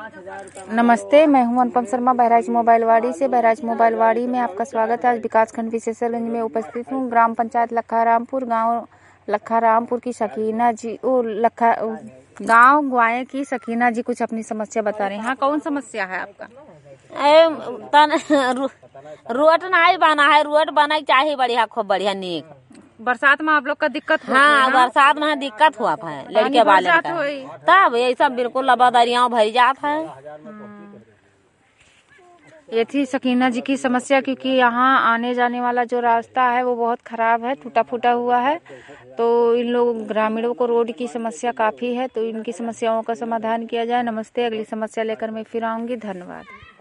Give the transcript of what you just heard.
नमस्ते, मैं हूं अनुपम शर्मा बहराइच मोबाइलवाड़ी से। बहराइच मोबाइलवाड़ी में आपका स्वागत है। आज विकासखंड विशेषरगंज में उपस्थित हूं। ग्राम पंचायत लखारामपुर, गांव लखारामपुर की सकीना जी गांव ग्वाए की सकीना जी कुछ अपनी समस्या बता रहे हैं। हाँ, कौन समस्या है आपका? रोड नहीं बना है। रोड बना चाहिए बढ़िया, खूब बढ़िया नीक। बरसात में आप लोग का दिक्कत हुआ? हाँ, बरसात में दिक्कत हुआ है लड़के वाले का। तब ये सब बिल्कुल लबा दरियाओं भरी जात है। ये थी सकीना जी की समस्या, क्योंकि यहाँ आने जाने वाला जो रास्ता है वो बहुत खराब है, टूटा फूटा हुआ है। तो इन लोग ग्रामीणों को रोड की समस्या काफी है, तो इनकी समस्याओं का समाधान किया जाए। नमस्ते, अगली समस्या लेकर मैं फिर आऊंगी। धन्यवाद।